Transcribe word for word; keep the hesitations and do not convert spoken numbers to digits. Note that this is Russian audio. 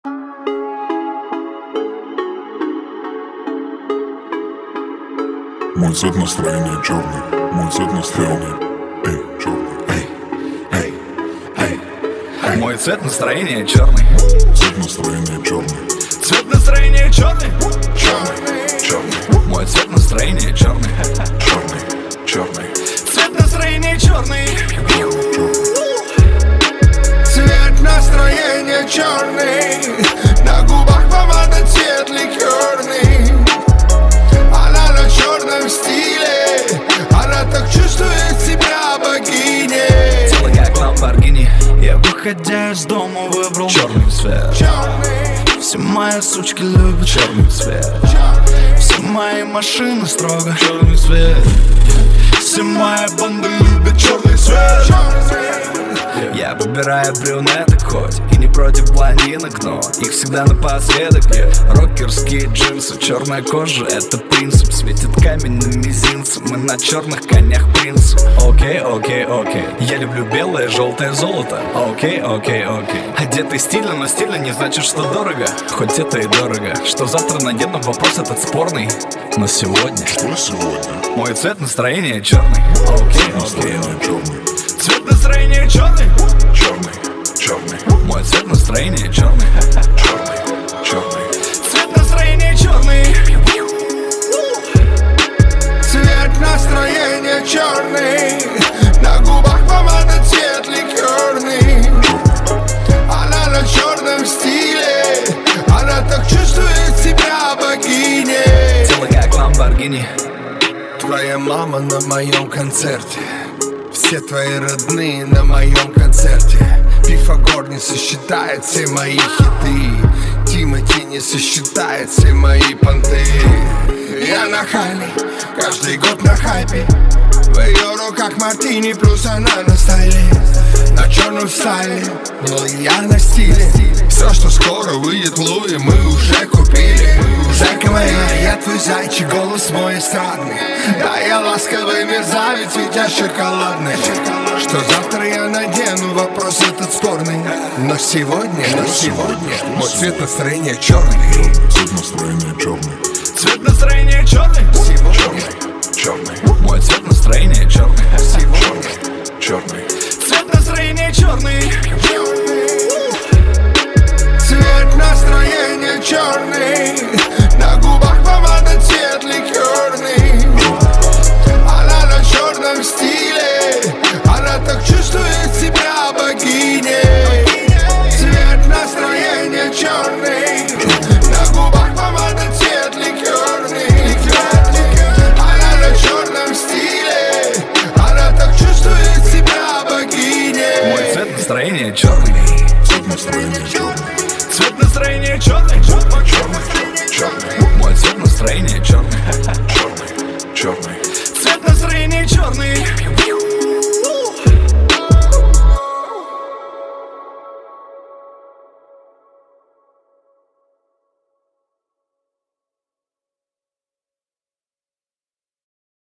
Мой цвет настроения черный, мой цвет настроения, эй, черный, эй, эй, эй, эй. Мой цвет настроения черный, цвет настроения черный, цвет настроения черный, черный, черный, мой цвет настроения черный, черный, черный, цвет настроения черный, цвет настроения черный, на губах помада цвет ликерный. Она на черном стиле, она так чувствует себя богиней. тело как ламборгини. Я, выходя из дома, выбрал черный цвет. Черный, Все мои сучки любят черный цвет. черный, Все мои машины строго черный цвет. Все мои банды любят черный цвет. черный. Я выбираю брюнеток хоть и не против блондинок, но их всегда напоследок. Рокерские джинсы, черная кожа — это принцип. Светит камень на мизинце, мы на черных конях принцы. Окей, окей, окей. Я люблю белое, желтое золото. Окей, окей, окей. Одетый стильно, но стильно не значит, что дорого. Хоть это и дорого. Что завтра надену, вопрос этот спорный. Но сегодня что сегодня? мой цвет настроения черный. Окей, окей, Настроение черный, цвет настроения черный. черный, черный, Мой цвет настроения черный. черный, черный, Цвет настроения черный. Цвет настроения черный, на губах помада цвет ликерный. Она на черном стиле, она так чувствует себя богиней. Тело как ламборгини. Твоя мама на моем концерте, все твои родные на моем концерте. Пифагор не сосчитает все мои хиты, Тимати не сосчитает все мои понты. Я нахальный, каждый год на хайпе. В ее руках мартини, плюс она на стайле. На черном стайле, но я на стиле. Все, что скоро выйдет в Луи, мы уже купили. Зайка моя, я твой зайчик, голос мой эстрадный. Да, я ласковый мерзавец, ведь я шоколадный. Что завтра я надену, вопрос этот спорный. Но сегодня, но сегодня мой цвет настроения черный. цвет настроения черный, Цвет настроения черный. Сегодня, черный, Мой цвет настроения черный. сегодня, черный, Цвет настроения черный. цвет настроения черный, на губах помада цвет ликерный. Она на черном стиле, она так чувствует себя богиней. Цвет настроения черный, на губах помада цвет ликерный. Она на черном стиле, она так чувствует себя богиней. Мой цвет настроения черный. цвет настроения черный, Цвет настроения черный.